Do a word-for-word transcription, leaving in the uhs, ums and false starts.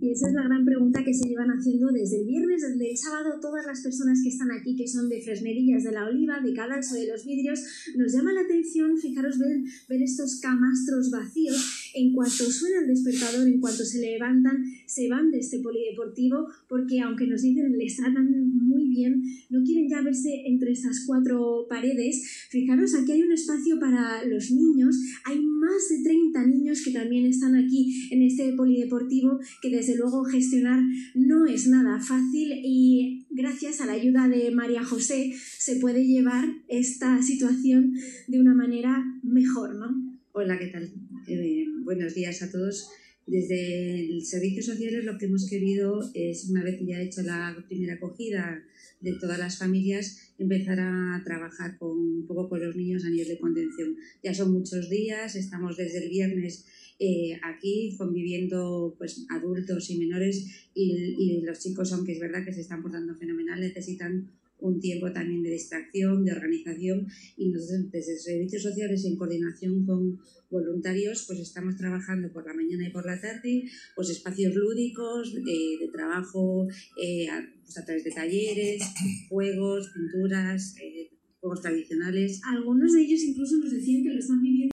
Y esa es la gran pregunta que se llevan haciendo desde el viernes, desde el sábado. Todas las personas que están aquí, que son de Fresnerillas de la Oliva, de Cadalso, de Los Vidrios, nos llama la atención, fijaros, ver, ver estos camastros vacíos. En cuanto suena el despertador, en cuanto se levantan, se van de este polideportivo, porque aunque nos dicen les tratan muy bien, no quieren ya verse entre estas cuatro paredes. Fijaros, aquí hay un espacio para los niños. Hay más de treinta niños que también están aquí en este polideportivo, que desde luego gestionar no es nada fácil, y gracias a la ayuda de María José se puede llevar esta situación de una manera mejor, ¿no? Hola, ¿qué tal? Eh, buenos días a todos. Desde el Servicios Sociales lo que hemos querido es, una vez ya hecha la primera acogida de todas las familias, empezar a trabajar con, un poco con los niños a nivel de contención. Ya son muchos días, estamos desde el viernes eh, aquí conviviendo, pues, adultos y menores, y, y los chicos, aunque es verdad que se están portando fenomenal, necesitan un tiempo también de distracción, de organización, y nosotros desde Servicios Sociales, en coordinación con voluntarios, pues estamos trabajando por la mañana y por la tarde, pues espacios lúdicos, eh, de trabajo, eh, a, pues a través de talleres, juegos, pinturas, eh, juegos tradicionales. Algunos de ellos incluso nos decían que lo están viviendo